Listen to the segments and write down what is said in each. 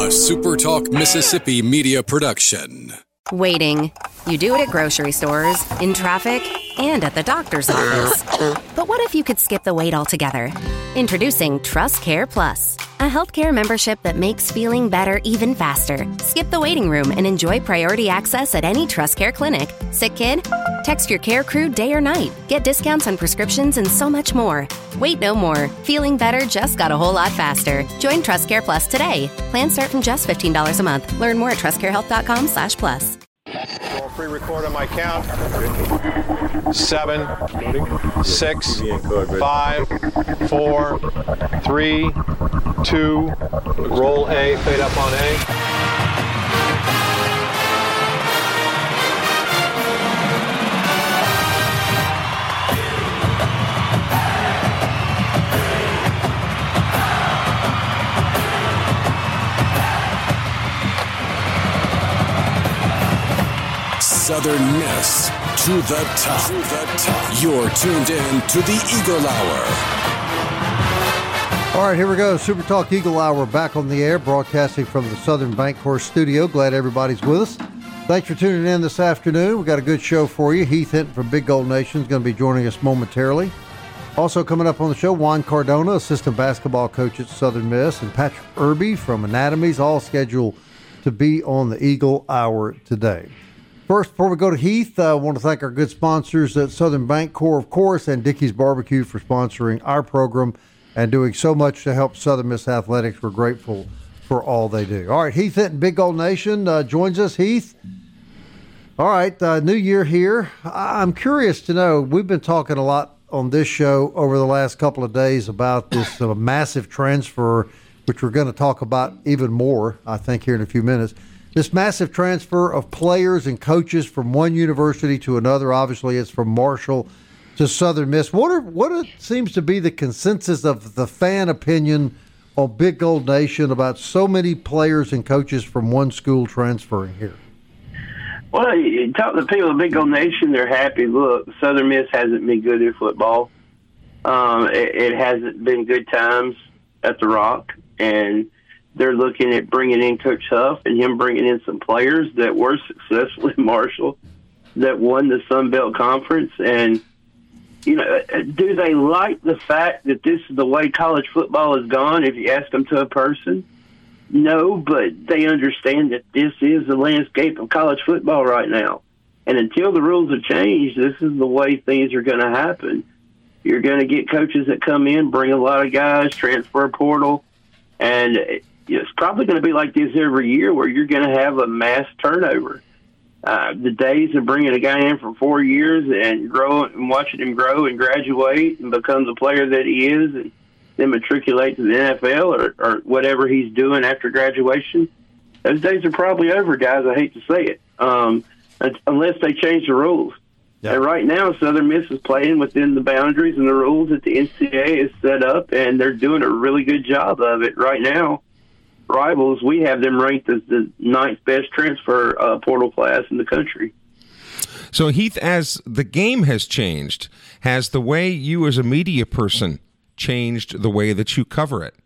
SuperTalk Mississippi media production. Waiting. You do it at grocery stores, in traffic, and at the doctor's office. But what if you could skip the wait altogether? Introducing TrustCare Plus, a healthcare membership that makes feeling better even faster. Skip the waiting room and enjoy priority access at any TrustCare clinic. Sick kid? Text your care crew day or night. Get discounts on prescriptions and so much more. Wait no more. Feeling better just got a whole lot faster. Join TrustCare Plus today. Plans start from just $15 a month. Learn more at trustcarehealth.com/plus. Free record on my count. 7, 6, 5, 4, 3, 2. Roll A, fade up on A. Southern Miss to the top. You're tuned in to the Eagle Hour. All right, here we go. Super Talk Eagle Hour back on the air, broadcasting from the Southern Bancorp studio. Glad everybody's with us. Thanks for tuning in this afternoon. We've got a good show for you. Heath Hinton from Big Gold Nation is going to be joining us momentarily. Also coming up on the show, Juan Cardona, assistant basketball coach at Southern Miss, and Patrick Irby from Anatomies, all scheduled to be on the Eagle Hour today. First, before we go to Heath, I want to thank our good sponsors at Southern Bancorp, of course, and Dickey's Barbecue for sponsoring our program and doing so much to help Southern Miss Athletics. We're grateful for all they do. All right, Heath Hinton, Big Gold Nation, joins us. Heath, all right, new year here. I'm curious to know, we've been talking a lot on this show over the last couple of days about this massive transfer, which we're going to talk about even more, I think, here in a few minutes. This massive transfer of players and coaches from one university to another. Obviously, it's from Marshall to Southern Miss. What seems to be the consensus of the fan opinion on Big Gold Nation about so many players and coaches from one school transferring here? Well, you talk to people at Big Gold Nation, they're happy. Look, Southern Miss hasn't been good at football. It hasn't been good times at the Rock, and they're looking at bringing in Coach Huff and him bringing in some players that were successful in Marshall that won the Sun Belt Conference. And, you know, do they like the fact that this is the way college football has gone? If you ask them to a person, no, but they understand that this is the landscape of college football right now. And until the rules are changed, this is the way things are going to happen. You're going to get coaches that come in, bring a lot of guys, transfer portal, and it's probably going to be like this every year where you're going to have a mass turnover. The days of bringing a guy in for 4 years and growing and watching him grow and graduate and become the player that he is and then matriculate to the NFL or whatever he's doing after graduation, those days are probably over, guys. I hate to say it, unless they change the rules. Yeah. And right now, Southern Miss is playing within the boundaries and the rules that the NCAA has set up, and they're doing a really good job of it right now. Rivals, we have them ranked as the 9th best transfer portal class in the country. So, Heath, as the game has changed, has the way you as a media person changed the way that you cover it?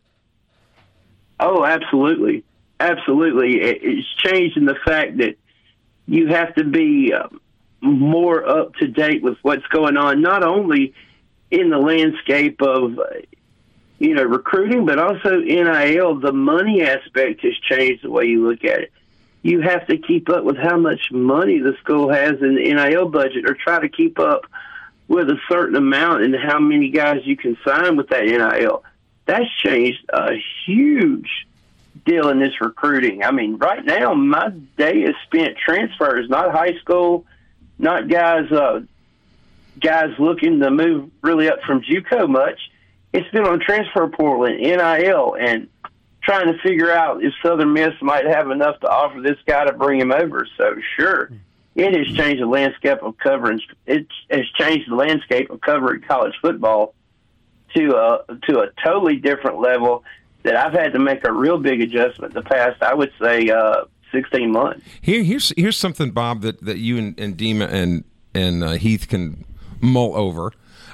Oh, absolutely. Absolutely. It's changed in the fact that you have to be more up to date with what's going on, not only in the landscape of recruiting, but also NIL. The money aspect has changed the way you look at it. You have to keep up with how much money the school has in the NIL budget, or try to keep up with a certain amount and how many guys you can sign with that NIL. That's changed a huge deal in this recruiting. I mean, right now, my day is spent transfers, not high school, not guys looking to move really up from JUCO much. It's been on transfer portal and NIL and trying to figure out if Southern Miss might have enough to offer this guy to bring him over. So, sure, it has changed the landscape of coverage. It has changed the landscape of covering college football to a totally different level that I've had to make a real big adjustment the past, I would say, 16 months. Here's something, Bob, that you and Dima and Heath can mull over.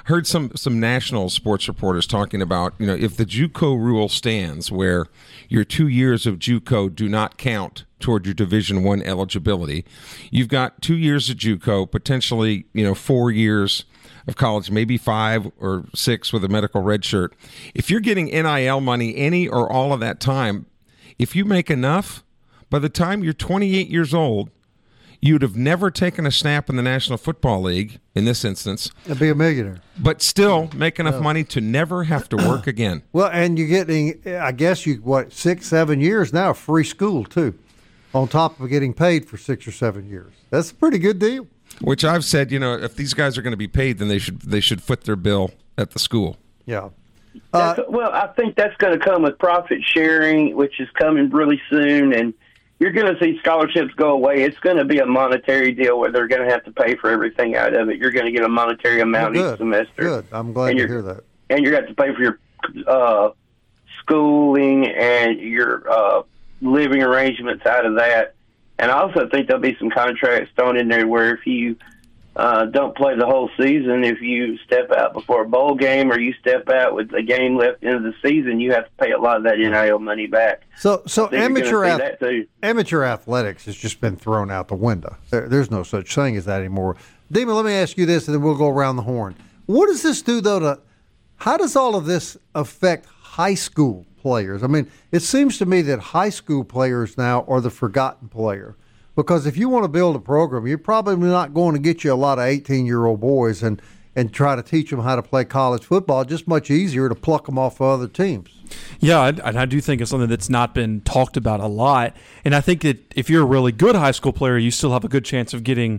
heard some national sports reporters talking about, if the JUCO rule stands where your 2 years of JUCO do not count toward your Division I eligibility, you've got 2 years of JUCO, potentially, 4 years of college, maybe 5 or 6 with a medical red shirt. If you're getting NIL money any or all of that time, if you make enough, by the time you're 28 years old, you'd have never taken a snap in the National Football League, in this instance. I'd be a millionaire. But still make enough money to never have to work again. Well, and you're getting, I guess, 6, 7 years now, free school, too, on top of getting paid for 6 or 7 years. That's a pretty good deal. Which I've said, if these guys are going to be paid, then they should foot their bill at the school. Yeah. Well, I think that's going to come with profit sharing, which is coming really soon, and you're going to see scholarships go away. It's going to be a monetary deal where they're going to have to pay for everything out of it. You're going to get a monetary amount each semester. Good. I'm glad to hear that. And you're going to have to pay for your schooling and your living arrangements out of that. And I also think there'll be some contracts thrown in there where if you don't play the whole season, if you step out before a bowl game or you step out with a game left into the season, you have to pay a lot of that NIL money back. So amateur athletics has just been thrown out the window. There's no such thing as that anymore. Damon, let me ask you this, and then we'll go around the horn. What does this do, though, how does all of this affect high school players? I mean, it seems to me that high school players now are the forgotten player. Because if you want to build a program, you're probably not going to get you a lot of 18-year-old boys and try to teach them how to play college football. Just much easier to pluck them off of other teams. Yeah, and I do think it's something that's not been talked about a lot. And I think that if you're a really good high school player, you still have a good chance of getting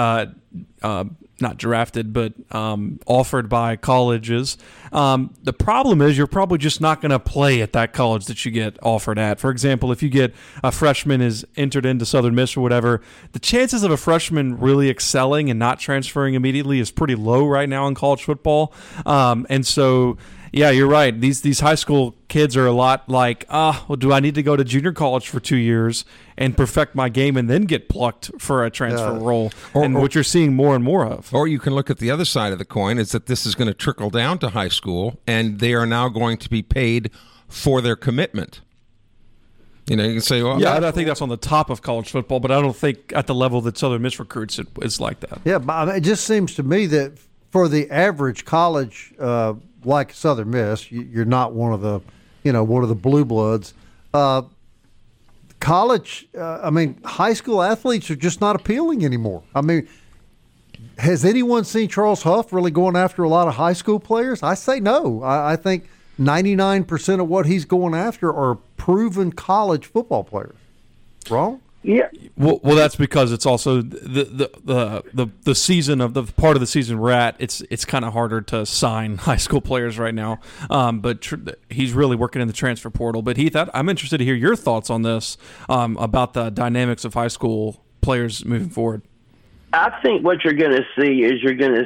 not drafted, but offered by colleges. The problem is you're probably just not going to play at that college that you get offered at. For example, if you get a freshman is entered into Southern Miss or whatever, the chances of a freshman really excelling and not transferring immediately is pretty low right now in college football. And so, yeah, you're right. These high school kids are a lot like, well, do I need to go to junior college for 2 years and perfect my game and then get plucked for a transfer role? And what you're seeing more and more of. Or you can look at the other side of the coin, is that this is going to trickle down to high school, and they are now going to be paid for their commitment. You can say, well, yeah, I think that's on the top of college football, but I don't think at the level that Southern Miss recruits it's like that. Yeah, but it just seems to me that for the average college like Southern Miss, you're not one of the blue bloods. College, high school athletes are just not appealing anymore. I mean, has anyone seen Charles Huff really going after a lot of high school players? I say no. I think 99% of what he's going after are proven college football players. Wrong? Yeah. Well, that's because it's also the season of the part of the season we're at. It's kind of harder to sign high school players right now. But he's really working in the transfer portal. But Heath, I'm interested to hear your thoughts on this about the dynamics of high school players moving forward. I think what you're going to see is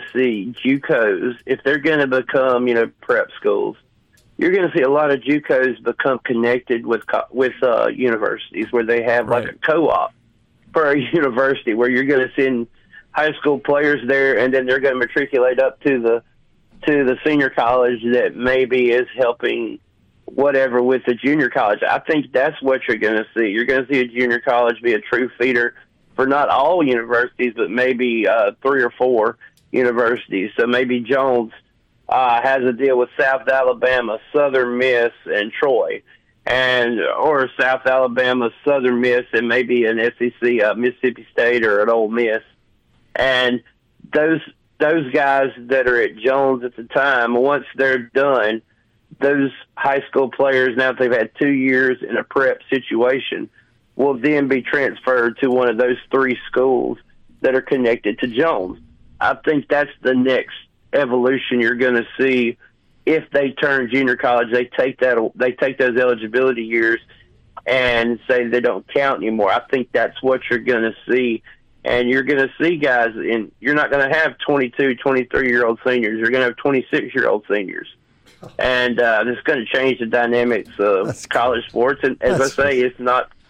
JUCOs, if they're going to become prep schools. You're going to see a lot of JUCOs become connected with universities where they have like a co-op for a university where you're going to send high school players there, and then they're going to matriculate up to the senior college that maybe is helping whatever with the junior college. I think that's what you're going to see. You're going to see a junior college be a true feeder for not all universities, but maybe 3 or 4 universities. So maybe Jones has a deal with South Alabama, Southern Miss, and Troy, or South Alabama, Southern Miss, and maybe an SEC, Mississippi State, or an Ole Miss. And those guys that are at Jones at the time, once they're done, those high school players, now that they've had 2 years in a prep situation, will then be transferred to one of those 3 schools that are connected to Jones. I think that's the next evolution you're going to see. If they turn junior college, they take those eligibility years and say they don't count anymore. I think that's what you're going to see, and you're going to see guys, and you're not going to have 22, 23-year-old seniors. You're going to have 26-year-old seniors, and it's going to change the dynamics of college sports. And as I say, it's not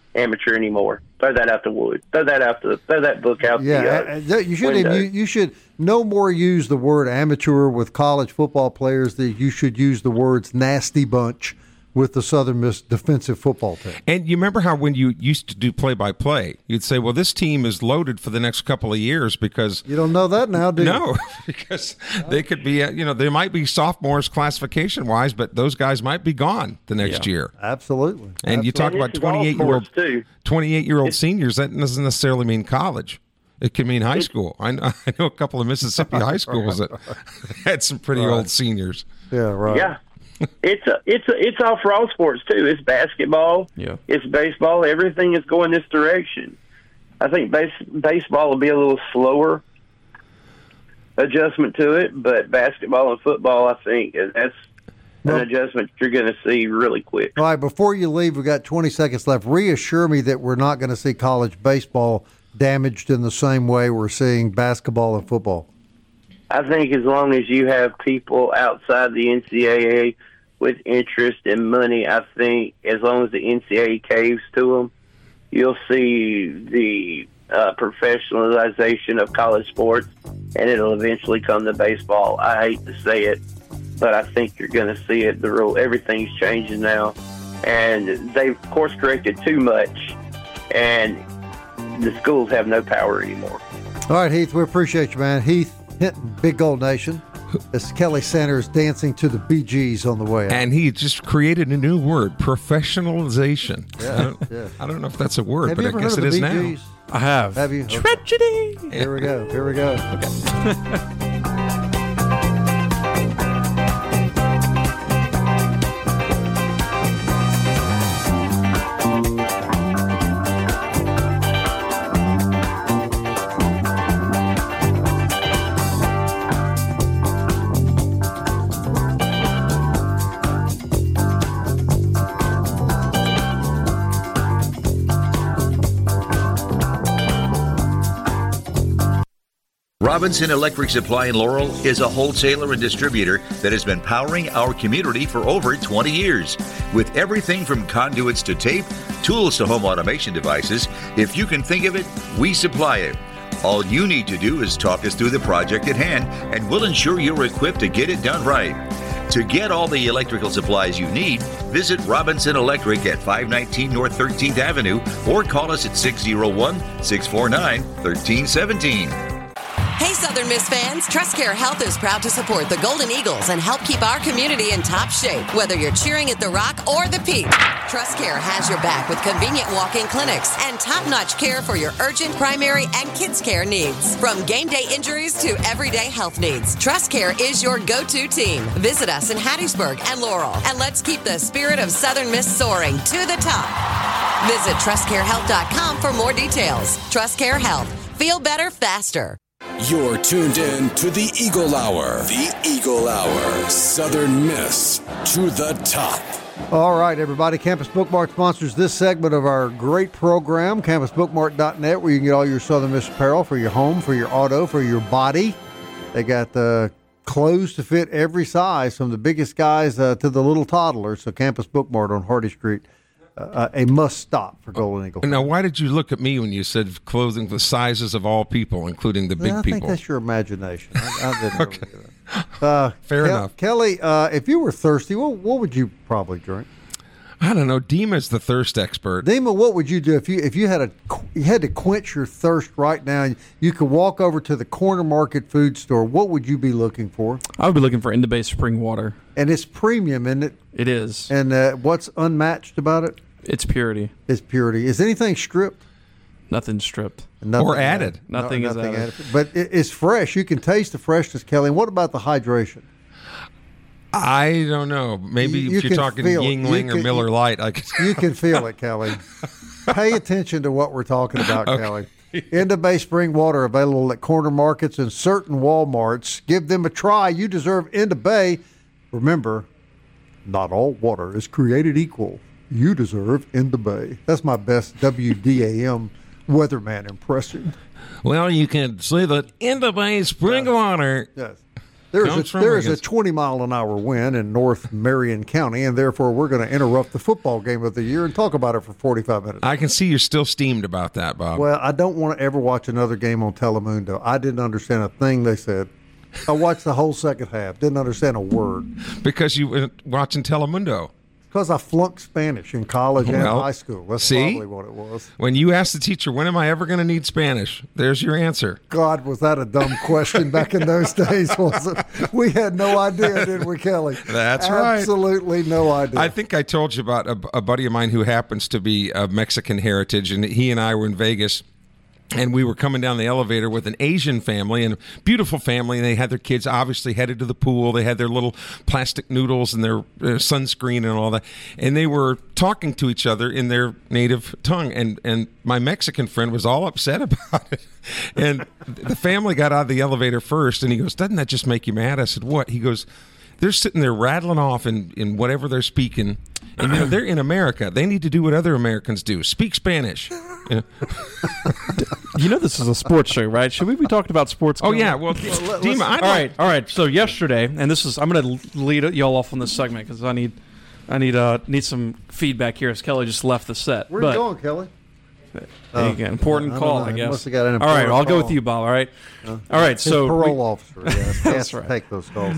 amateur anymore. Throw that out the wood. Throw that book out You should no more use the word amateur with college football players than you should use the words nasty bunch with the Southern Miss defensive football team. And you remember how when you used to do play-by-play, you'd say, well, this team is loaded for the next couple of years because... You don't know that now, do you? No, because they could be, they might be sophomores classification-wise, but those guys might be gone the next year. Absolutely. And you talk about 28-year-old seniors, that doesn't necessarily mean college. It can mean high school. I know a couple of Mississippi high schools that had some pretty old seniors. Yeah, right. Yeah. It's all for all sports too. It's basketball. Yeah. It's baseball. Everything is going this direction. I think baseball will be a little slower adjustment to it, but basketball and football, I think, that's an adjustment you're going to see really quick. All right, before you leave, we've got 20 seconds left. Reassure me that we're not going to see college baseball damaged in the same way we're seeing basketball and football. I think as long as you have people outside the NCAA with interest and money, I think as long as the NCAA caves to them, you'll see the professionalization of college sports, and it'll eventually come to baseball. I hate to say it, but I think you're going to see it. Everything's changing now, and they've course-corrected too much, and the schools have no power anymore. All right, Heath, we appreciate you, man. Heath Hinton, Big Gold Nation. As Kelly Sanders dancing to the Bee Gees on the way out. And he just created a new word, professionalization. Yeah, I don't know if that's a word, but I guess it is now. Gees? I have. Have you? Tragedy. Okay. Here we go. Okay. Robinson Electric Supply in Laurel is a wholesaler and distributor that has been powering our community for over 20 years. With everything from conduits to tape, tools to home automation devices, if you can think of it, we supply it. All you need to do is talk us through the project at hand, and we'll ensure you're equipped to get it done right. To get all the electrical supplies you need, visit Robinson Electric at 519 North 13th Avenue or call us at 601-649-1317. Hey, Southern Miss fans, TrustCare Health is proud to support the Golden Eagles and help keep our community in top shape, whether you're cheering at the Rock or the Peak. TrustCare has your back with convenient walk-in clinics and top-notch care for your urgent, primary, and kids' care needs. From game day injuries to everyday health needs, TrustCare is your go-to team. Visit us in Hattiesburg and Laurel, and let's keep the spirit of Southern Miss soaring to the top. Visit TrustCareHealth.com for more details. TrustCare Health. Feel better faster. You're tuned in to the Eagle Hour. The Eagle Hour. Southern Miss to the top. All right, everybody. Campus Bookmart sponsors this segment of our great program, campusbookmart.net, where you can get all your Southern Miss apparel for your home, for your auto, for your body. They got the clothes to fit every size, from the biggest guys to the little toddlers. So Campus Bookmart on Hardy Street. A must-stop for Golden Eagle. Now, why did you look at me when you said clothing the sizes of all people, including the big people? I think that's your imagination. I didn't okay. Fair enough. Kelly, if you were thirsty, what would you probably drink? I don't know. Dima's the thirst expert. Dima, what would you do if you had to quench your thirst right now? You could walk over to the Corner Market food store. What would you be looking for? I would be looking for IndaBay spring water. And it's premium, isn't it? It is. And what's unmatched about it? It's purity. It's purity. Is anything stripped? Nothing stripped. Nothing or added. Nothing is added. But it's fresh. You can taste the freshness, Kelly. And what about the hydration? I don't know. Maybe if you're talking Yingling or Miller Lite, I could. You can feel it, Kelly. Pay attention to what we're talking about, Kelly. IndaBay spring water available at corner markets and certain Walmarts. Give them a try. You deserve IndaBay. Remember, not all water is created equal. You deserve IndaBay. That's my best WDAM weatherman impression. Well, you can say that IndaBay spring water. Yes. There is a 20-mile-an-hour wind in North Marion County, and therefore we're going to interrupt the football game of the year and talk about it for 45 minutes. I can see you're still steamed about that, Bob. Well, I don't want to ever watch another game on Telemundo. I didn't understand a thing they said. I watched the whole second half. Didn't understand a word. Because you were watching Telemundo. Because I flunked Spanish in college and high school. That's probably what it was. When you asked the teacher, when am I ever going to need Spanish? There's your answer. God, was that a dumb question back in those days, was it? We had no idea, did we, Kelly? That's right. Absolutely no idea. I think I told you about a buddy of mine who happens to be of Mexican heritage, and he and I were in Vegas. And we were coming down the elevator with an Asian family, and a beautiful family, and they had their kids obviously headed to the pool. They had their little plastic noodles and their sunscreen and all that. And they were talking to each other in their native tongue. And my Mexican friend was all upset about it. And the family got out of the elevator first, and he goes, "Doesn't that just make you mad?" I said, "What?" He goes, "They're sitting there rattling off in whatever they're speaking. And, they're in America. They need to do what other Americans do. Speak Spanish." This is a sports show, right? Should we be talking about sports? Oh, yeah. Well, Dima, all right. So yesterday, and I'm going to lead y'all off on this segment because I need some feedback here as Kelly just left the set. Where are you going, Kelly? Again, important call, I guess. Must have got an all right, I'll go call. with you, Bob. All right. All right. So parole officer. Yes, that's right. Take those calls.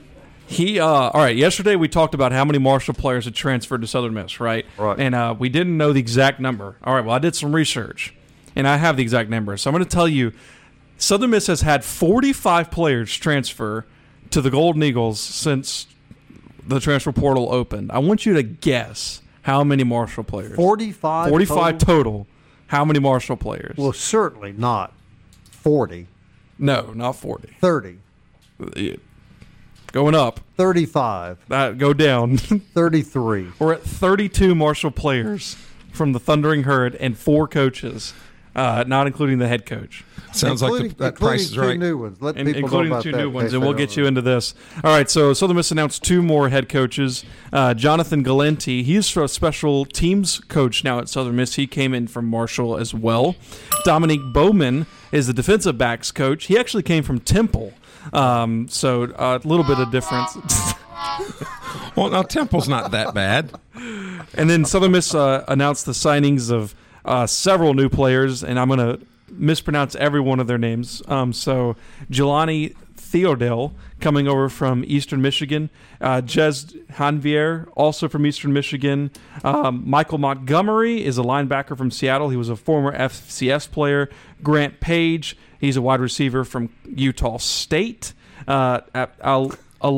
All right, yesterday we talked about how many Marshall players had transferred to Southern Miss, right? Right. And we didn't know the exact number. All right, well, I did some research, and I have the exact number. So I'm going to tell you, Southern Miss has had 45 players transfer to the Golden Eagles since the transfer portal opened. I want you to guess how many Marshall players. 45 total. How many Marshall players? Well, certainly not 40. No, not 40. 30. Going up. 35. Go down. 33. We're at 32 Marshall players from the Thundering Herd and 4 coaches, not including the head coach. Sounds like that price is right. New ones. Let people including know about the 2 that new ones, case and we'll get you into this. All right, so Southern Miss announced 2 more head coaches. Jonathan Galenti, he's a special teams coach now at Southern Miss. He came in from Marshall as well. Dominique Bowman is the defensive backs coach. He actually came from Temple. So a little bit of difference. Well, now Temple's not that bad. And then Southern Miss announced the signings of several new players, and I'm going to mispronounce every one of their names. So Jelani Theodell coming over from Eastern Michigan. Jez Hanvier, also from Eastern Michigan. Michael Montgomery is a linebacker from Seattle. He was a former FCS player. Grant Page, he's a wide receiver from Utah State. Aloyleo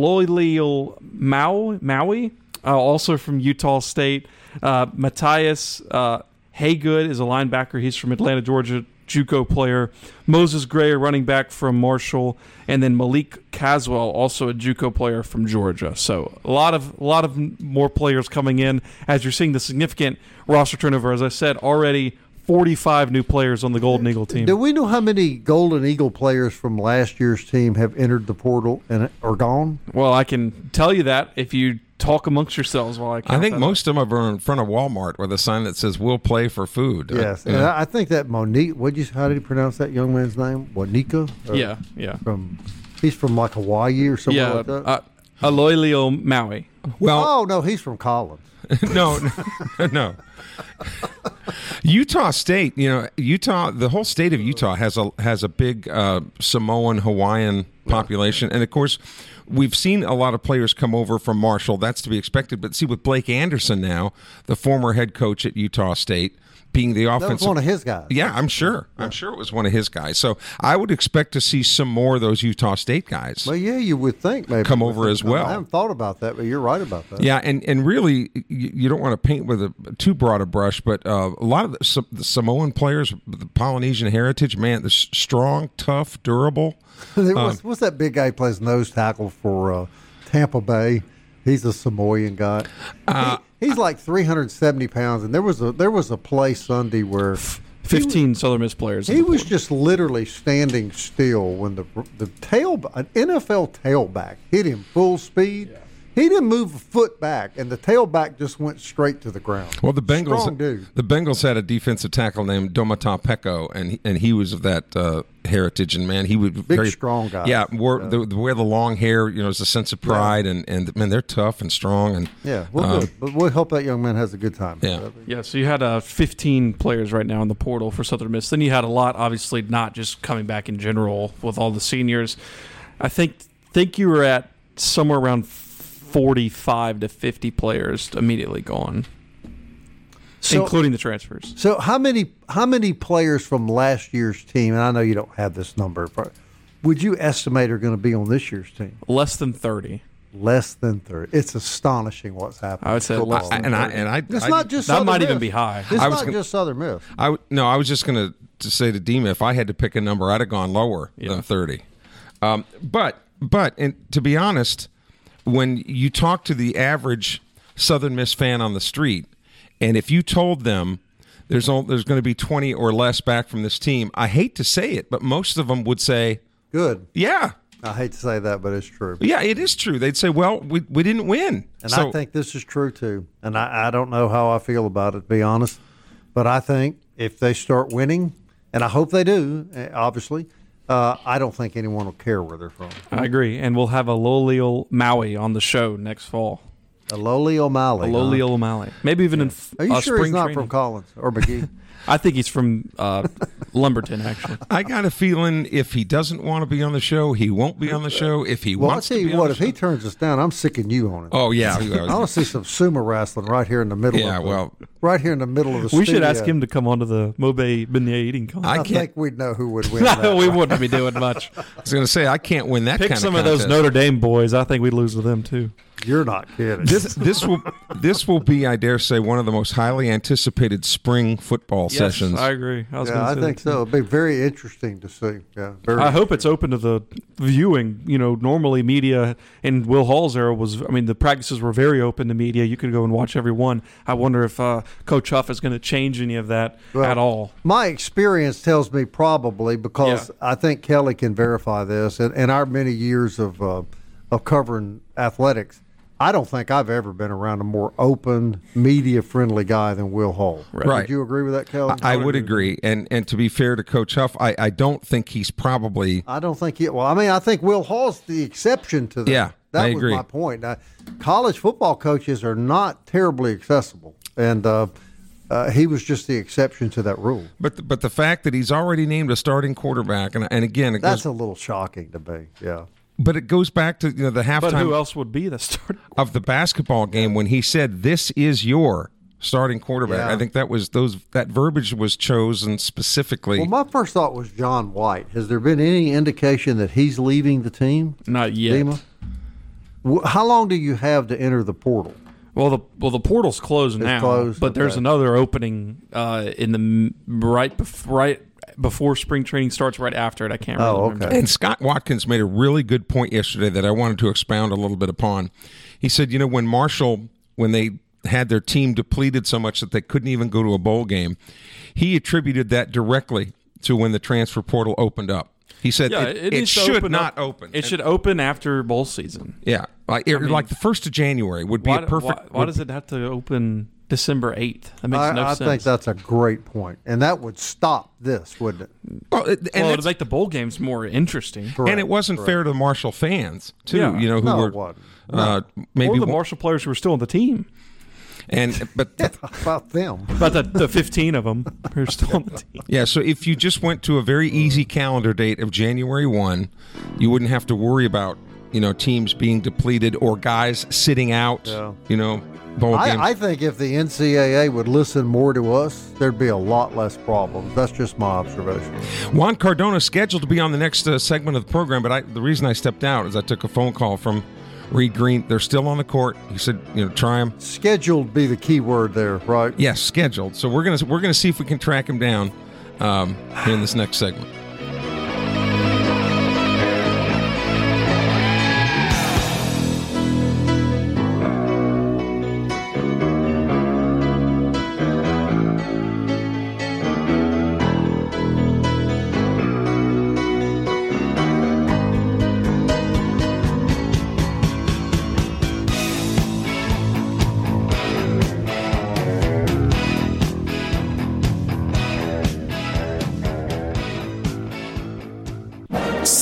Maui, also from Utah State. Matthias Haygood is a linebacker. He's from Atlanta, Georgia, JUCO player. Moses Gray, a running back from Marshall, and then Malik Caswell, also a JUCO player from Georgia. So a lot of more players coming in as you're seeing the significant roster turnover. As I said, already 45 new players on the Golden Eagle team. Do we know how many Golden Eagle players from last year's team have entered the portal and are gone? Well, I can tell you that if you talk amongst yourselves while I count. I think most of them are in front of Walmart with a sign that says "We'll play for food." Yes, and I think that Monique. How did you pronounce that young man's name? Wanika. Yeah. He's from like Hawaii or something like that. Aloyleo Maui. Well, no, he's from Collins. No. Utah State, the whole state of Utah has a big Samoan Hawaiian population, and of course, we've seen a lot of players come over from Marshall. That's to be expected. But see, with Blake Anderson now, the former head coach at Utah State, being the offensive, that was one of his guys. Yeah, I'm sure. Yeah. I'm sure it was one of his guys. So I would expect to see some more of those Utah State guys. Well, yeah, you would think maybe come over as well. I haven't thought about that, but you're right about that. Yeah, and really, you don't want to paint with too broad a brush, but a lot of the Samoan players, the Polynesian heritage, man, they're strong, tough, durable. What's that big guy who plays nose tackle for Tampa Bay? He's a Samoan guy. He's like 370 pounds, and there was a play Sunday where 15 Southern Miss players. He was just literally standing still when the an NFL tailback hit him full speed. Yeah. He didn't move a foot back, and the tailback just went straight to the ground. Well, the Bengals, Strong dude. the Bengals had a defensive tackle named Domata Peko, and he was of that heritage. And man, he was Big, strong guy. Yeah, the way the long hair, is a sense of pride, and man, they're tough and strong. And Yeah, good. But we'll hope that young man has a good time. Yeah. Yeah, so you had 15 players right now in the portal for Southern Miss. Then you had a lot, obviously, not just coming back in general with all the seniors. I think you were at somewhere around 45 to 50 players immediately gone, including the transfers. So how many players from last year's team, and I know you don't have this number, but would you estimate are going to be on this year's team? Less than 30. Less than 30. It's astonishing what's happening. I would say less than 30. It's not just that Southern might Miss. even be high. It's not just Southern Miss. I was just going to say to Dima, if I had to pick a number, I'd have gone lower than 30. But and to be honest, when you talk to the average Southern Miss fan on the street, and if you told them there's going to be 20 or less back from this team, I hate to say it, but most of them would say, good. Yeah. I hate to say that, but it's true. Yeah, it is true. They'd say, well, we didn't win. And I think this is true, too. And I don't know how I feel about it, to be honest. But I think if they start winning, and I hope they do, obviously, I don't think anyone will care where they're from. I agree. And we'll have a Lolio Maui on the show next fall. A Loli O'Malley. A Loli O'Malley. Maybe even in Are you sure spring he's not training. from Collins or McGee? I think he's from Lumberton, actually. I got a feeling if he doesn't want to be on the show, he won't be on the show. If he Well, I'll wants tell to you be what, on the if show, he turns us down, I'm sicking you on it. oh yeah, I want to see some sumo wrestling right here in the middle. Yeah, of the, well, right here in the middle of the We studio. should ask him to come onto the Mobe Beignet eating contest. I think we'd know who would win. That. We wouldn't be doing much. I was going to say I can't win that Pick kind some of of those contest. Notre Dame boys. I think we'd lose to them, too. You're not kidding. This will be, I dare say, one of the most highly anticipated spring football sessions. I agree. I think so. It'll be very interesting to see. Yeah, I hope it's open to the viewing. Normally media in Will Hall's era the practices were very open to media. You could go and watch every one. I wonder if Coach Huff is going to change any of that at all. My experience tells me probably, because I think Kelly can verify this, in our many years of covering athletics, I don't think I've ever been around a more open, media-friendly guy than Will Hall. Right. Would you agree with that, Kelly? I would agree. And to be fair to Coach Huff, I don't think he's probably. I don't think he. Well, I think Will Hall's the exception to that. Yeah, that I was agree. my point. College football coaches are not terribly accessible, and he was just the exception to that rule. But the fact that he's already named a starting quarterback, and again, That's a little shocking to me. Yeah. But it goes back to the halftime. But who else would be the starter of the basketball game when he said, "This is your starting quarterback"? Yeah. I think that verbiage was chosen specifically. Well, my first thought was John White. Has there been any indication that he's leaving the team? Not yet. Dima? How long do you have to enter the portal? Well, the portal's closed now, closed, but there's okay. another opening in the right before spring training starts. Right after it, I can't really remember. And Scott Watkins made a really good point yesterday that I wanted to expound a little bit upon. He said, when they had their team depleted so much that they couldn't even go to a bowl game, he attributed that directly to when the transfer portal opened up. He said it should not open. It should open after bowl season. Yeah, like the 1st of January would be a perfect. Why does it have to open December 8th? That makes no I sense. think that's a great point, and that would stop this, wouldn't it? Well, it'd make the bowl games more interesting. And it wasn't fair to the Marshall fans too. Yeah. Who No, were it wasn't. maybe or the Marshall players who were still on the team. But about them. But the 15 of them who are still on the team. Yeah, so if you just went to a very easy calendar date of January 1, you wouldn't have to worry about, teams being depleted or guys sitting out, bowl games. I think if the NCAA would listen more to us, there'd be a lot less problems. That's just my observation. Juan Cardona is scheduled to be on the next segment of the program, but the reason I stepped out is I took a phone call from Reed Green. They're still on the court. He said, try him. Scheduled be the key word there, right? Yes, scheduled. So we're gonna see if we can track him down here in this next segment.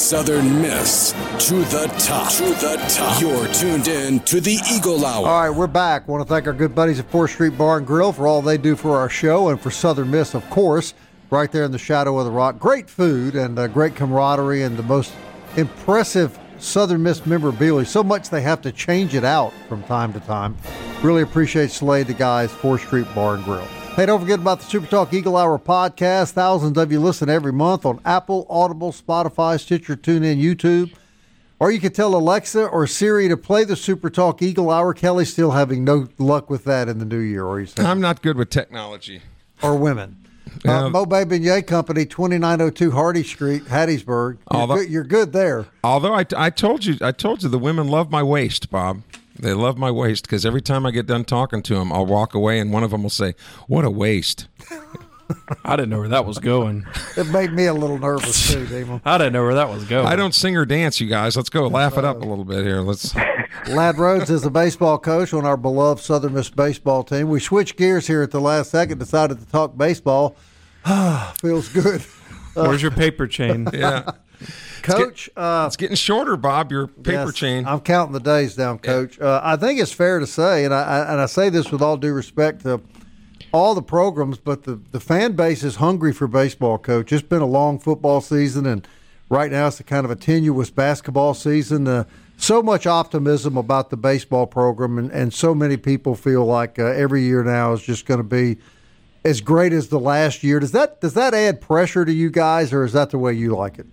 Southern Miss to the top. To the top. You're tuned in to the Eagle Hour. All right, we're back. Want to thank our good buddies at 4th Street Bar and Grill for all they do for our show and for Southern Miss, of course, right there in the shadow of the rock. Great food and great camaraderie and the most impressive Southern Miss memorabilia. So much they have to change it out from time to time. Really appreciate Slade, the guys, 4th Street Bar and Grill. Hey, don't forget about the Super Talk Eagle Hour podcast. Thousands of you listen every month on Apple, Audible, Spotify, Stitcher, TuneIn, YouTube. Or you can tell Alexa or Siri to play the Super Talk Eagle Hour. Kelly's still having no luck with that in the new year. Or I'm not good with technology. Or women. Mo Bay Beignet Company, 2902 Hardy Street, Hattiesburg. You're good there. Although I told you the women love my waist, Bob. They love my waist because every time I get done talking to them, I'll walk away and one of them will say, "What a waist." I didn't know where that was going. It made me a little nervous too, Damon. I didn't know where that was going. I don't sing or dance, you guys. Let's go. Laugh it up a little bit here. Let's. Lad Rhodes is the baseball coach on our beloved Southern Miss baseball team. We switched gears here at the last second, decided to talk baseball. Feels good. Where's your paper chain? Yeah. Coach, it's getting shorter, Bob. Your paper chain. I'm counting the days down, Coach. Yeah. I think it's fair to say, and I say this with all due respect to all the programs, but the fan base is hungry for baseball, Coach. It's been a long football season, and right now it's a kind of a tenuous basketball season. So much optimism about the baseball program, and so many people feel like every year now is just going to be as great as the last year. Does that add pressure to you guys, or is that the way you like it?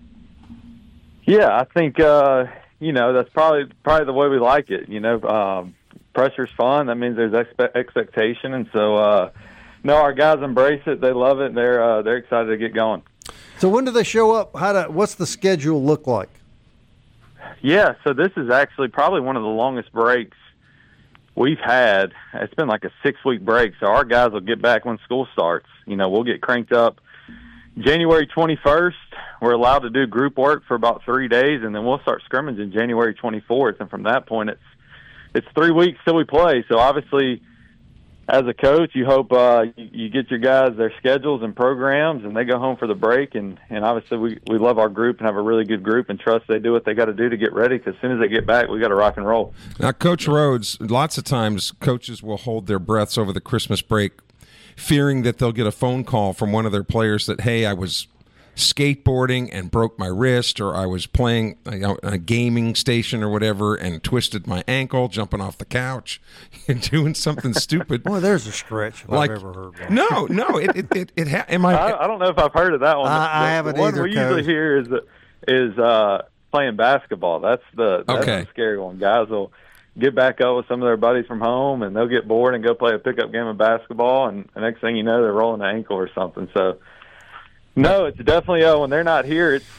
Yeah, I think that's probably the way we like it. Pressure's fun. That means there's expectation, and so our guys embrace it. They love it. They're excited to get going. So when do they show up? What's the schedule look like? Yeah, so this is actually probably one of the longest breaks we've had. It's been like a 6-week break, so our guys will get back when school starts. We'll get cranked up January 21st. We're allowed to do group work for about 3 days, and then we'll start scrimmaging January 24th. And from that point, it's 3 weeks till we play. So obviously, as a coach, you hope you get your guys their schedules and programs, and they go home for the break. And obviously, we love our group and have a really good group and trust they do what they got to do to get ready, because as soon as they get back, we got to rock and roll. Now, Coach Rhodes, lots of times coaches will hold their breaths over the Christmas break, fearing that they'll get a phone call from one of their players that, hey, I was skateboarding and broke my wrist, or I was playing a gaming station or whatever and twisted my ankle jumping off the couch and doing something stupid. Boy, there's a stretch if I've ever heard one. No, I don't know if I've heard of that one. I haven't one either. We usually hear is playing basketball. That's the scary one. Guys will get back up with some of their buddies from home, and they'll get bored and go play a pickup game of basketball, and the next thing you know, they're rolling an ankle or something. So, no, it's definitely when they're not here, it's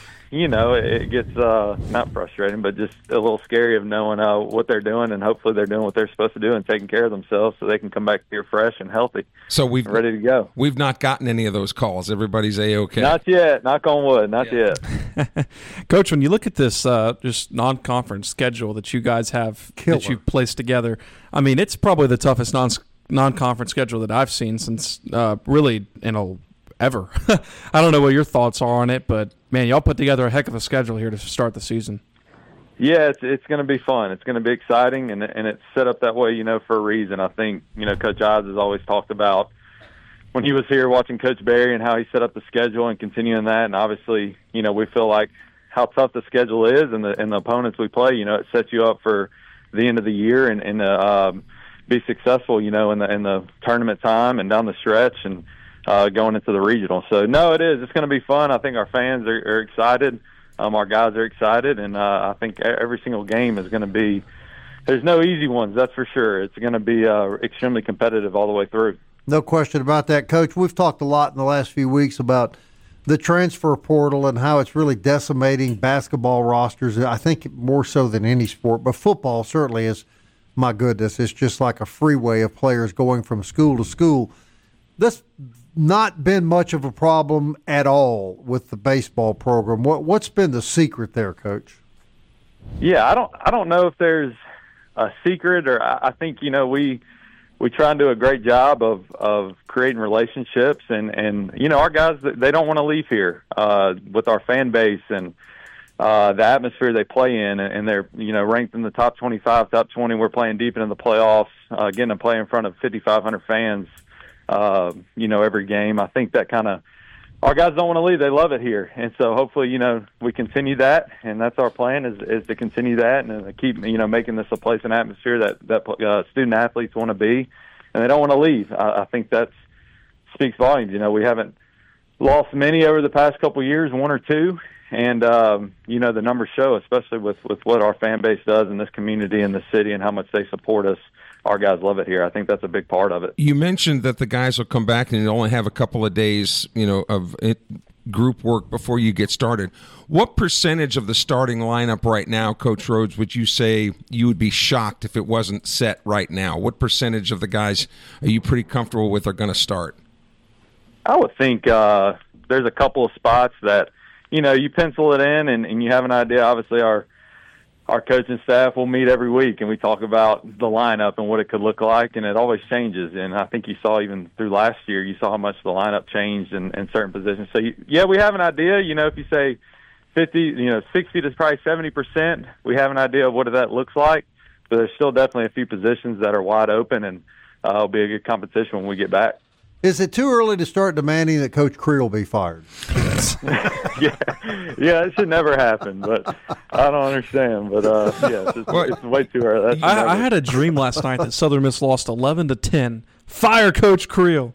it gets not frustrating, but just a little scary of knowing what they're doing, and hopefully they're doing what they're supposed to do and taking care of themselves so they can come back here fresh and healthy. So ready to go. We've not gotten any of those calls. Everybody's A-OK. Not yet. Knock on wood. Not yet. Coach, when you look at this just non-conference schedule that you guys have that you've placed together, I mean, it's probably the toughest non-conference schedule that I've seen since really ever. I don't know what your thoughts are on it, but man, y'all put together a heck of a schedule here to start the season. Yeah, it's going to be fun. It's going to be exciting, and it's set up that way, for a reason. I think, Coach Oz has always talked about when he was here watching Coach Barry and how he set up the schedule and continuing that. And obviously, we feel like how tough the schedule is and the opponents we play. It sets you up for the end of the year and be successful, in the tournament time and down the stretch and going into the regional. So, no, it is. It's going to be fun. I think our fans are excited. Our guys are excited, and I think every single game is going to be – there's no easy ones, that's for sure. It's going to be extremely competitive all the way through. No question about that, Coach. We've talked a lot in the last few weeks about the transfer portal and how it's really decimating basketball rosters, I think more so than any sport. But football certainly is, my goodness, it's just like a freeway of players going from school to school. That's not been much of a problem at all with the baseball program. What's been the secret there, Coach? Yeah, I don't know if there's a secret, or I think we try and do a great job of creating relationships, and our guys, they don't want to leave here with our fan base, and the atmosphere they play in, and they're, ranked in the top 25, top 20. We're playing deep into the playoffs, getting to play in front of 5,500 fans, every game. I think that our guys don't want to leave. They love it here. And so hopefully, we continue that, and that's our plan is to continue that and keep, making this a place and atmosphere that student athletes want to be, and they don't want to leave. I think that speaks volumes. We haven't lost many over the past couple of years, one or two. And, the numbers show, especially with what our fan base does in this community and the city and how much they support us. Our guys love it here. I think that's a big part of it. You mentioned that the guys will come back and you only have a couple of days, of group work before you get started. What percentage of the starting lineup right now, Coach Rhodes, would you say you would be shocked if it wasn't set right now? What percentage of the guys are you pretty comfortable with are going to start? I would think there's a couple of spots that, you pencil it in and you have an idea. Obviously, our coaching staff will meet every week, and we talk about the lineup and what it could look like, and it always changes. And I think you saw even through last year, you saw how much the lineup changed in certain positions. So, we have an idea. If you say 50, 60 to probably 70%, we have an idea of what that looks like. But there's still definitely a few positions that are wide open, and it'll be a good competition when we get back. Is it too early to start demanding that Coach Creel be fired? yeah, it should never happen, but I don't understand. But it's way too early. I had a dream last night that Southern Miss lost 11-10. Fire Coach Creel.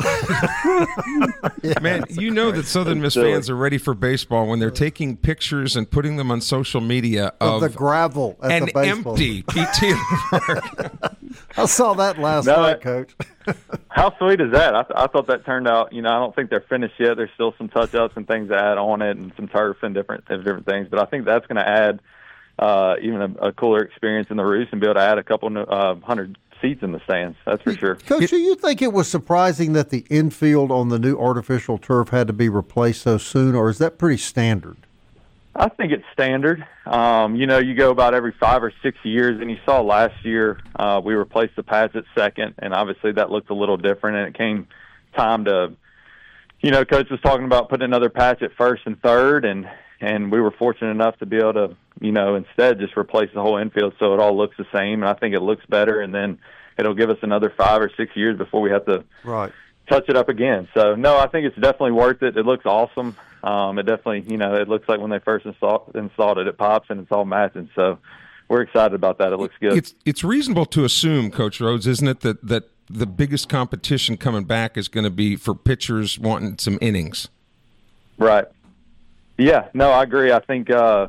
Man, that Southern Miss fans are ready for baseball when they're taking pictures and putting them on social media of the gravel at an the baseball. Empty PT Park. I saw that last night, Coach. How sweet is that? I thought that turned out. I don't think they're finished yet. There's still some touch-ups and things to add on it, and some turf and different things. But I think that's going to add even a cooler experience in the Roost and be able to add a couple 100 seats in the stands. That's for sure. Coach, do you think it was surprising that the infield on the new artificial turf had to be replaced so soon, or is that pretty standard? I think it's standard. You go about every 5 or 6 years, and you saw last year we replaced the pads at second, and obviously that looked a little different, and it came time to, Coach was talking about putting another patch at first and third, and we were fortunate enough to be able to, instead just replace the whole infield so it all looks the same, and I think it looks better, and then it'll give us another 5 or 6 years before we have to touch it up again. So, no, I think it's definitely worth it. It looks awesome. It definitely, it looks like when they first installed it, it pops and it's all matching. So we're excited about that. It looks good. It's reasonable to assume, Coach Rhodes, isn't it, that the biggest competition coming back is going to be for pitchers wanting some innings? Right. Yeah, no, I agree. I think,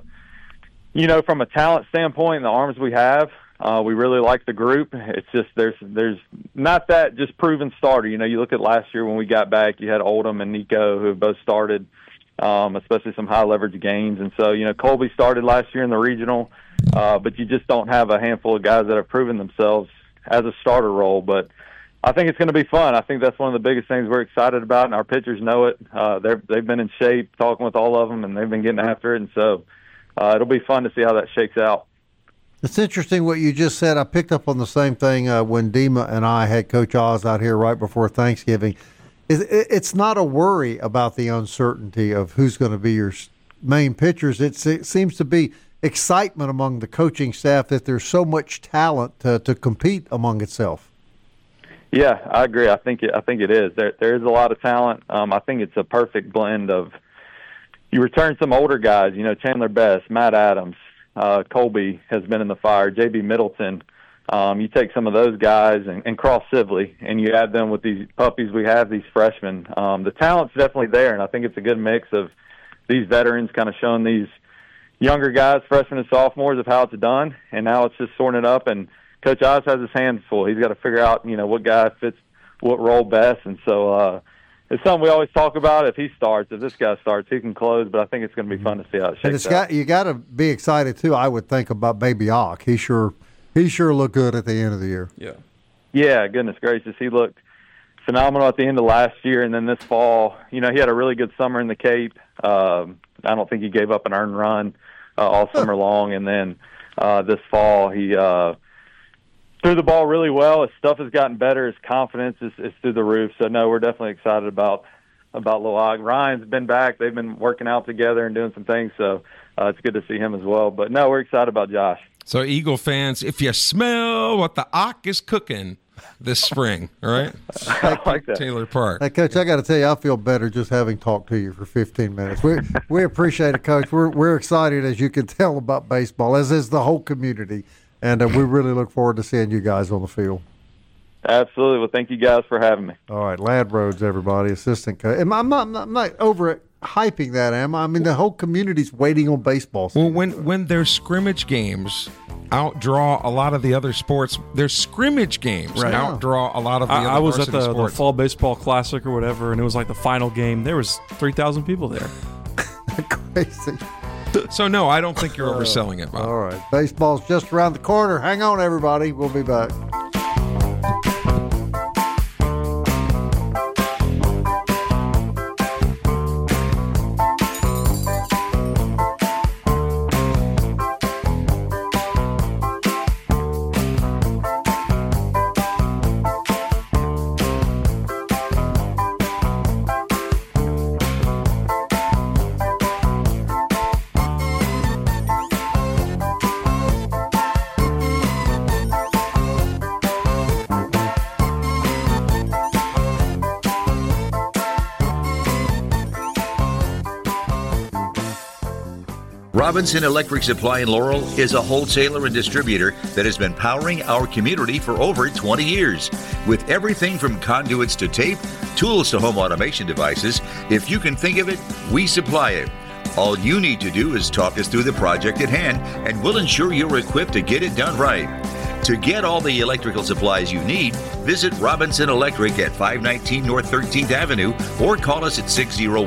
from a talent standpoint, the arms we have, we really like the group. It's just there's not that just proven starter. You look at last year when we got back, you had Oldham and Nico who both started, especially some high leverage games. And so, Colby started last year in the regional, but you just don't have a handful of guys that have proven themselves as a starter role. But I think it's going to be fun. I think that's one of the biggest things we're excited about, and our pitchers know it. They've been in shape, talking with all of them, and they've been getting after it. And so it'll be fun to see how that shakes out. It's interesting what you just said. I picked up on the same thing when Dima and I had Coach Oz out here right before Thanksgiving. It's not a worry about the uncertainty of who's going to be your main pitchers. It seems to be excitement among the coaching staff that there's so much talent to compete among itself. Yeah, I agree. I think it is. There is a lot of talent. I think it's a perfect blend of you return some older guys. Chandler Best, Matt Adams. Colby has been in the fire, J.B. Middleton. You take some of those guys and Cross Sibley, and you add them with these puppies we have, these freshmen. The talent's definitely there, and I think it's a good mix of these veterans kind of showing these younger guys, freshmen and sophomores, of how it's done, and now it's just sorting it up. And Coach Oz has his hands full. He's got to figure out, what guy fits what role best, and so it's something we always talk about. If he starts, if this guy starts, he can close. But I think it's going to be fun to see how it shakes out. You got to be excited too. I would think about Baby Ock. He sure looked good at the end of the year. Yeah. Goodness gracious, he looked phenomenal at the end of last year, and then this fall, he had a really good summer in the Cape. I don't think he gave up an earned run all summer long, and then this fall he threw the ball really well. His stuff has gotten better. His confidence is through the roof. So, no, we're definitely excited about little Og. Ryan's been back. They've been working out together and doing some things, so it's good to see him as well. But, no, we're excited about Josh. So, Eagle fans, if you smell what the Ock is cooking this spring, all right? I like that. Taylor Park. Hey, Coach, I got to tell you, I feel better just having talked to you for 15 minutes. We appreciate it, Coach. We're excited, as you can tell, about baseball, as is the whole community, and we really look forward to seeing you guys on the field. Absolutely. Well, thank you guys for having me. All right, Ladd Rhodes, everybody, assistant coach. I'm not over hyping that, am I? I mean, the whole community's waiting on baseball season. Well, when there's scrimmage games outdraw a lot of the other sports, their scrimmage games outdraw a lot of the other I was at the sports. Fall Baseball Classic or whatever, and it was like the final game. There was 3,000 people there. Crazy. So, no, I don't think you're overselling it, Bob. All right, baseball's just around the corner. Hang on, everybody. We'll be back. Robinson Electric Supply in Laurel is a wholesaler and distributor that has been powering our community for over 20 years. With everything from conduits to tape, tools to home automation devices, if you can think of it, we supply it. All you need to do is talk us through the project at hand, and we'll ensure you're equipped to get it done right. To get all the electrical supplies you need, visit Robinson Electric at 519 North 13th Avenue or call us at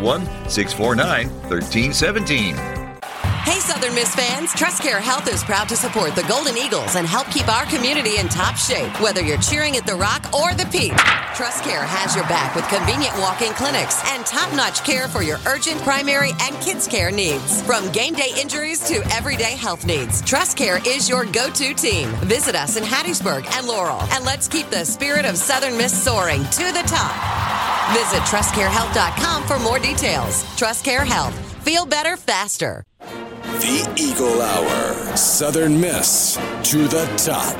601-649-1317. Hey, Southern Miss fans, TrustCare Health is proud to support the Golden Eagles and help keep our community in top shape, whether you're cheering at the Rock or the Peak. TrustCare has your back with convenient walk-in clinics and top-notch care for your urgent, primary, and kids' care needs. From game day injuries to everyday health needs, TrustCare is your go-to team. Visit us in Hattiesburg and Laurel, and let's keep the spirit of Southern Miss soaring to the top. Visit TrustCareHealth.com for more details. TrustCare Health. Feel better faster. The Eagle Hour. Southern Miss to the top.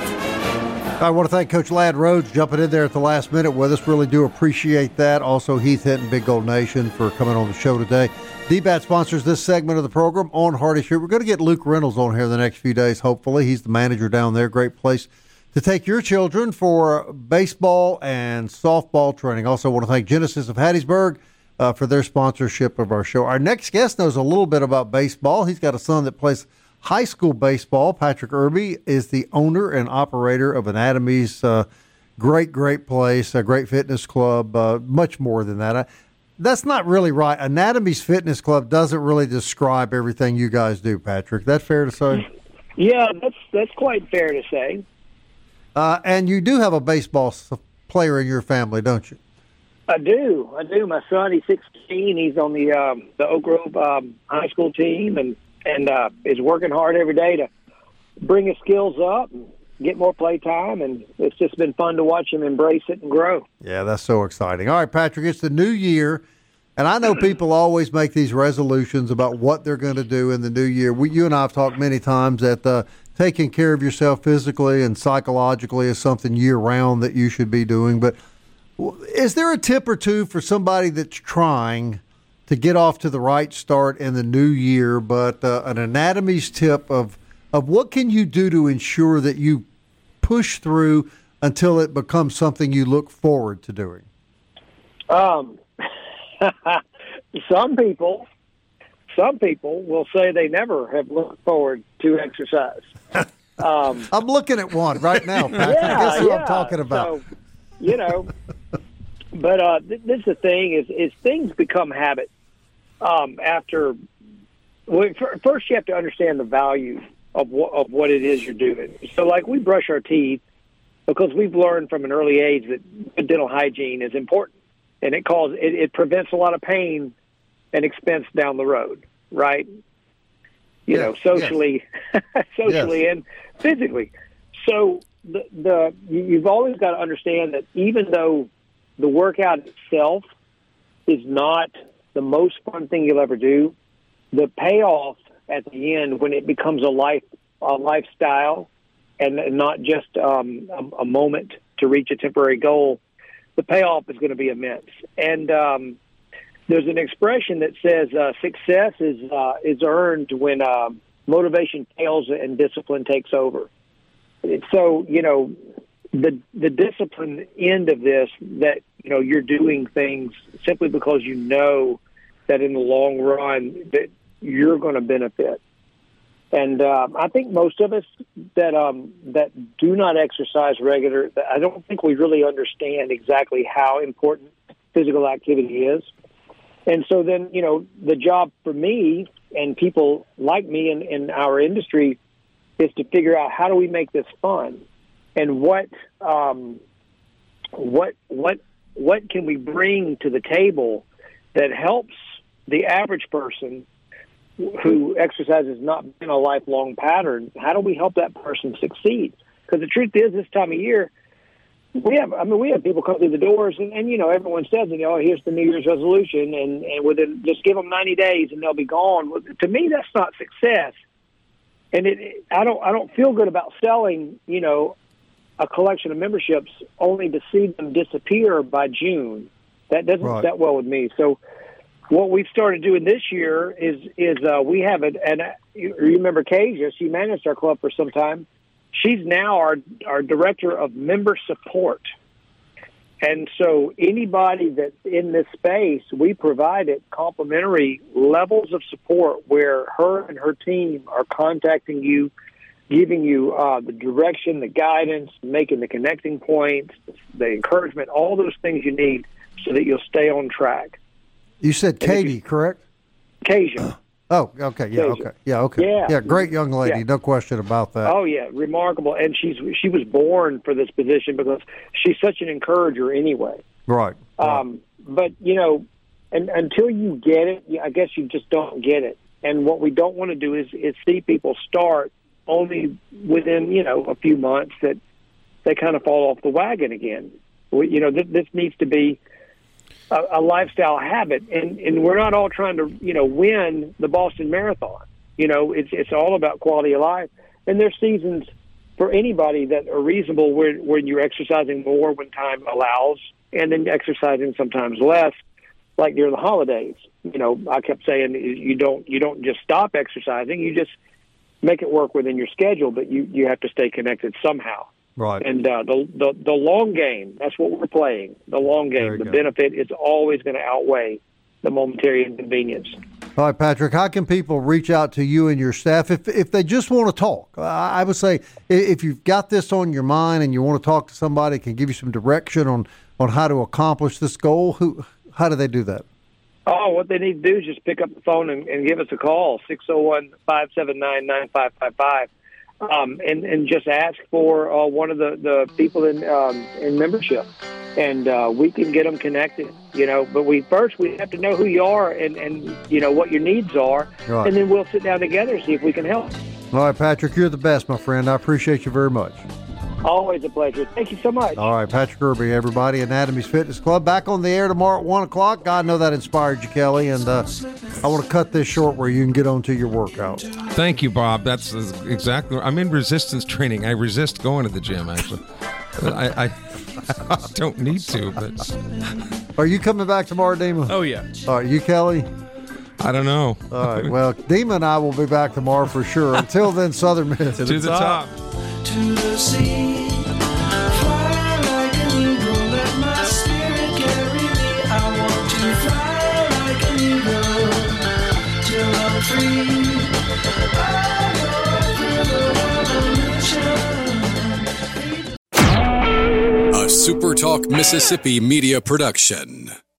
I want to thank Coach Ladd Rhodes jumping in there at the last minute with us. Really do appreciate that. Also, Heath Hinton, Big Gold Nation, for coming on the show today. DBAT sponsors this segment of the program on Hardy Street. We're going to get Luke Reynolds on here the next few days, hopefully. He's the manager down there. Great place to take your children for baseball and softball training. Also, want to thank Genesis of Hattiesburg for their sponsorship of our show. Our next guest knows a little bit about baseball. He's got a son that plays high school baseball. Patrick Irby is the owner and operator of Anatomy's great place, a great fitness club, much more than that. That's not really right. Anatomy's Fitness Club doesn't really describe everything you guys do, Patrick. That fair to say? Yeah, that's quite fair to say. And you do have a baseball player in your family, don't you? I do. My son, he's 16. He's on the Oak Grove high school team and is working hard every day to bring his skills up and get more play time. And it's just been fun to watch him embrace it and grow. Yeah, that's so exciting. All right, Patrick, it's the new year. And I know people always make these resolutions about what they're going to do in the new year. You and I have talked many times that taking care of yourself physically and psychologically is something year-round that you should be doing. But is there a tip or two for somebody that's trying to get off to the right start in the new year, but an Anatomy's tip of what can you do to ensure that you push through until it becomes something you look forward to doing? Some people will say they never have looked forward to exercise. I'm looking at one right now, Patrick. Guess who I'm talking about. So, but this is the thing: is things become habits. First, you have to understand the value of what it is you're doing. So, like, we brush our teeth because we've learned from an early age that good dental hygiene is important, and it prevents a lot of pain and expense down the road, right? Socially, and physically. So you've always got to understand that even though the workout itself is not the most fun thing you'll ever do. The payoff at the end, when it becomes a lifestyle and not just a moment to reach a temporary goal, the payoff is going to be immense. And there's an expression that says success is earned when motivation fails and discipline takes over. So, the discipline end of this, that, you're doing things simply because you know that in the long run that you're going to benefit. And I think most of us that do not exercise regular, I don't think we really understand exactly how important physical activity is. And so then, the job for me and people like me in our industry is to figure out how do we make this fun, and what can we bring to the table that helps the average person who exercise has not been a lifelong pattern. How do we help that person succeed? Because the truth is, this time of year, we have people come through the doors, and everyone says, here's the New Year's resolution, and within, just give them 90 days and they'll be gone. To me, that's not success. And I don't feel good about selling, a collection of memberships only to see them disappear by June. That doesn't set well with me. So what we've started doing this year is we have it, and you remember Kasia, she managed our club for some time. She's now our director of member support. And so anybody that's in this space, we provided complimentary levels of support where her and her team are contacting you, giving you the direction, the guidance, making the connecting points, the encouragement, all those things you need so that you'll stay on track. You said Katie, correct? Kasia. Oh, okay, yeah, Kasia. okay, yeah, okay, yeah, great young lady, no question about that. Oh yeah, remarkable, and she was born for this position because she's such an encourager anyway. Right. But and until you get it, I guess you just don't get it. And what we don't want to do is see people start only within a few months that they kind of fall off the wagon again. This needs to be a lifestyle habit, and we're not all trying to win the Boston Marathon. It's all about quality of life, and there's seasons for anybody that are reasonable when you're exercising more when time allows, and then exercising sometimes less, like during the holidays. I kept saying you don't just stop exercising, you just make it work within your schedule, but you have to stay connected somehow. Right. And the long game, that's what we're playing, the long game. The benefit is always going to outweigh the momentary inconvenience. All right, Patrick, how can people reach out to you and your staff if they just want to talk? I would say if you've got this on your mind and you want to talk to somebody, can give you some direction on how to accomplish this goal, how do they do that? Oh, what they need to do is just pick up the phone and give us a call, 601-579-9555. And just ask for one of the people in membership, and we can get them connected. But we have to know who you are and what your needs are, right. And then we'll sit down together and see if we can help. All right, Patrick, you're the best, my friend. I appreciate you very much. Always a pleasure. Thank you so much. All right, Patrick Irby, everybody, Anatomy's Fitness Club, back on the air tomorrow at 1 o'clock. God, I know that inspired you, Kelly, and I want to cut this short where you can get on to your workout. Thank you, Bob. That's exactly. I'm in resistance training. I resist going to the gym, actually. I don't need to, but. Are you coming back tomorrow, Dima? Oh, yeah. All right, you, Kelly? I don't know. All right, well, Dima and I will be back tomorrow for sure. Until then, Southern Miss. To the top. To the sea, fly like an eagle, let my spirit carry me. I want to fly like an eagle till I'm free. I go through the revolution. A SuperTalk Mississippi media production.